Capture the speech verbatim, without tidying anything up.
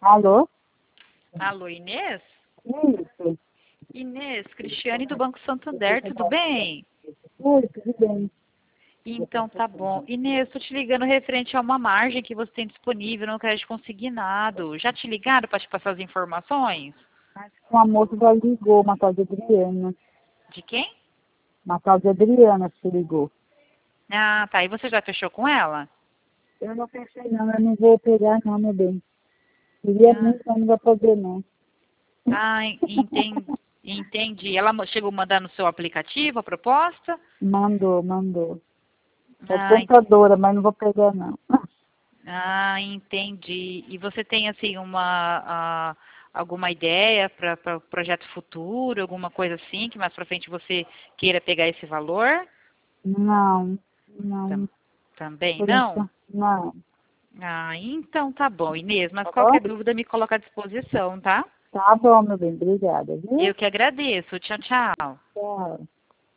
Alô? Alô, Inês? Isso. Inês, Cristiane do Banco Santander, tudo bem? Oi, tudo bem? Então tá bom. Inês, estou te ligando referente a uma margem que você tem disponível no crédito consignado. Já te ligaram para te passar as informações? Acho que uma moça já ligou, uma tal de Adriana. De quem? Uma tal de Adriana que ligou. Ah, tá. E você já fechou com ela? Eu não pensei não, eu não vou pegar não, meu bem. Queria Ah, muito, mas não vou poder não. ah, entendi. Entendi. Ela mo- chegou a mandar no seu aplicativo a proposta? Mandou, mandou. É Ah, en- tentadora, mas não vou pegar não. ah, entendi. E você tem assim uma ah, alguma ideia para o projeto futuro, alguma coisa assim, que mais para frente você queira pegar esse valor? Não, Tam- não, também por não? enquanto, não. Ah, então tá bom, Inês, mas Tá bom? qualquer dúvida me coloca à disposição, tá? Tá bom, meu bem, obrigada, Eu viu? que agradeço. Tchau, tchau. Tchau.